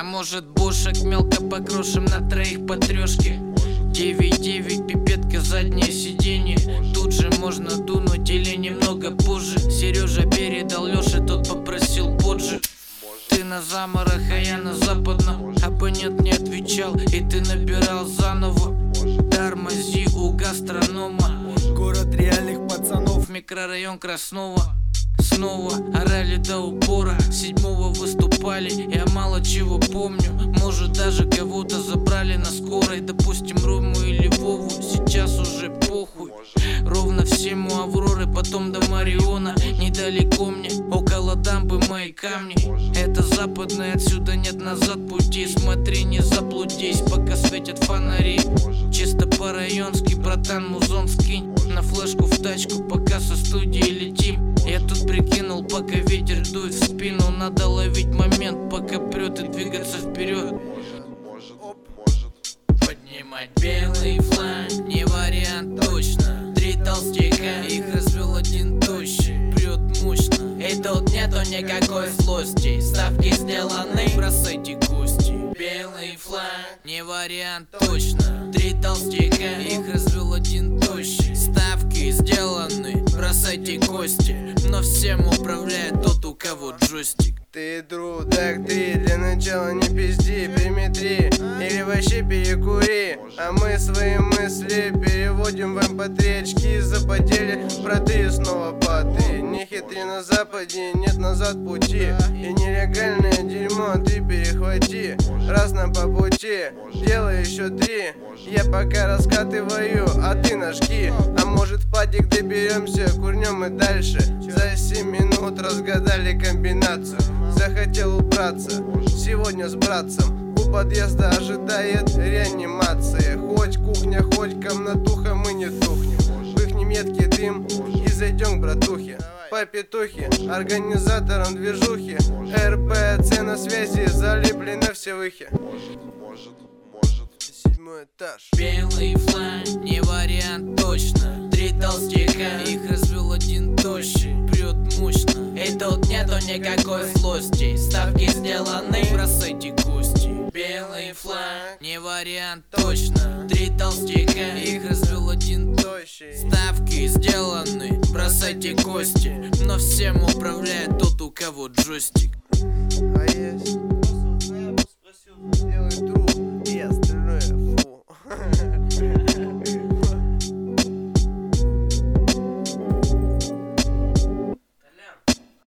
А может бошек мелко по грошам на троих по трешке. 9-9, пипетка, заднее сиденье. Тут же можно дунуть или немного позже. Сережа передал Лёше, тот попросил поджи. Ты на заморах, а я на западном. Абонент не отвечал, и ты набирал заново. Тормози у гастронома. Город реальных пацанов, Микрорайон Краснова. Снова орали до упора. 7-го выступали, я мало чего помню. Может даже кого-то забрали на скорой. Допустим Рому или Вову, сейчас уже похуй. Ровно в 7 у Авроры, потом до Мариона. Недалеко мне, около дамбы мои камни. Это западный, отсюда нет назад пути. Смотри, не заблудись, пока светят фонари. Чисто по-районски, братан, музон скинь на флешку в тачку, пока со студии летим. Я тут прикинул, пока ветер дует в спину. Надо ловить момент, пока прет, и двигаться вперед. Поднимать белый флаг, не вариант точно. 3 толстяка, их развел один тощий. Прет мощно, и тут нету никакой злости. Ставки сделаны, бросайте кости. Белый флаг, не вариант точно. 3 толстяка, их развел один тощий. Ставки сделаны, бросайте кости. Но всем управляет тот, у кого джойстик. Ты друг, так 3, для начала не пизди, прими 3 или вообще перекури. А мы свои мысли переводим в mp3. Очки запотели, проты снова по 3. Не хитри на западе, нет назад пути. И нелегальное дерьмо ты перехвати. Раз нам по пути, делай еще 3. Я пока раскатываю, а ты ножки. А может в падик доберемся, курнем и дальше. За 7 минут разгадали комбинацию. Захотел убраться, сегодня с братцем. У подъезда ожидает реанимация. Хоть кухня, хоть комнатуха, мы не тухнем. Выхнем едкий дым и зайдем к братухе. По петухе, организатором движухи. РПЦ на связи, залипли на все выхи. Может, 7-й этаж. Белый флаг, не вариант точно. 3 толстяка, их развел один тощий. Прет мощно, и тут нету никакой злости. Ставки сделаны, бросайте кости. Белый флаг, не вариант точно. 3 толстяка, их развел один тощий. Ставки сделаны, бросайте кости. Но всем управляет тот, у кого джойстик. А есть? Сделай друг.